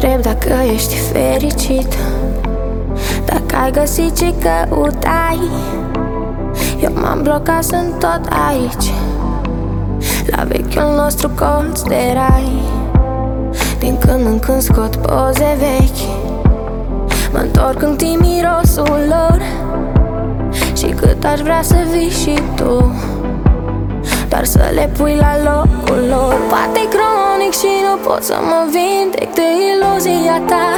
întreb dacă ești fericit, dacă ai găsit ce căutai. Eu m-am blocat, sunt tot aici, la vechiul nostru colț de rai. Din când în când scot poze vechi, mă întorc în timp mirosul lor. Și cât aș vrea să vii și tu, dar să le pui la locul lor. Poate cronic și nu pot să mă vindec de iluzia ta,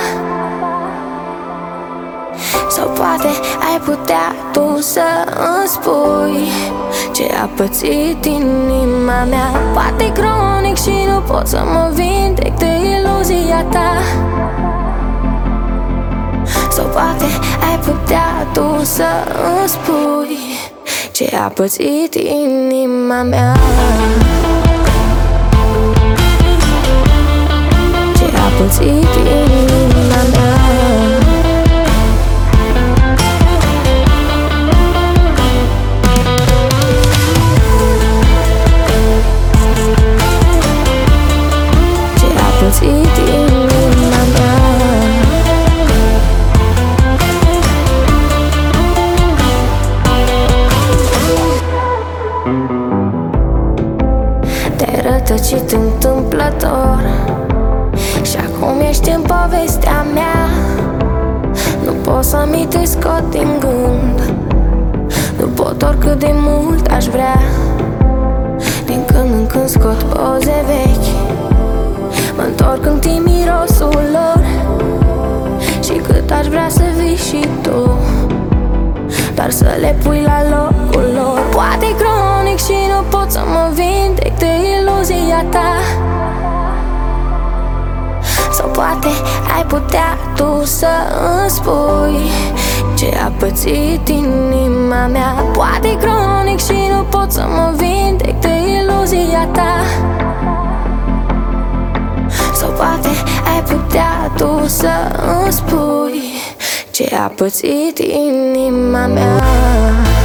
sau poate ai putea tu să îmi spui ce a pățit inima mea. Poate cronic și nu pot să mă vindec de iluzia ta, sau poate ai putea tu să îmi spui ce a pățit inima mea. Ce a pățit inima mea. Ce a pățit inima mea. Te-ai rătăcit întâmplător și acum ești în povestea mea. Nu pot să-mi te scot din gând, nu pot oricât de mult aș vrea. Din când în când scot poze vechi, mă întorc în timp mirosul lor. Și cât aș vrea să vii și tu, dar să le pui la locul lor. Poate cronic și nu pot să mă vindec de iluzia ta, sau poate ai putea tu să îmi spui ce a pățit inima mea. Poate cronic și nu pot să mă vindec de iluzia ta, sau poate ai putea tu să îmi spui ce a pățit inima mea.